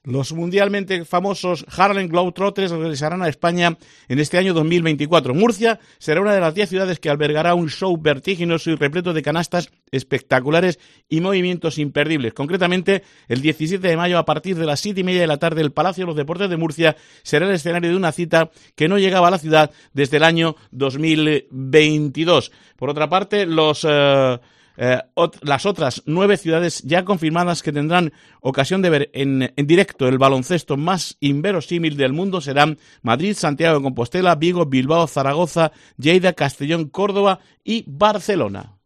Los mundialmente famosos Harlem Globetrotters regresarán a España en este año 2024. Murcia será una de las 10 ciudades que albergará un show vertiginoso y repleto de canastas espectaculares y movimientos imperdibles. Concretamente, el 17 de mayo, a partir de las 7:30 de la tarde, el Palacio de los Deportes de Murcia será el escenario de una cita que no llegaba a la ciudad desde el año 2022. Por otra parte, las otras 9 ciudades ya confirmadas que tendrán ocasión de ver en directo el baloncesto más inverosímil del mundo serán Madrid, Santiago de Compostela, Vigo, Bilbao, Zaragoza, Lleida, Castellón, Córdoba y Barcelona.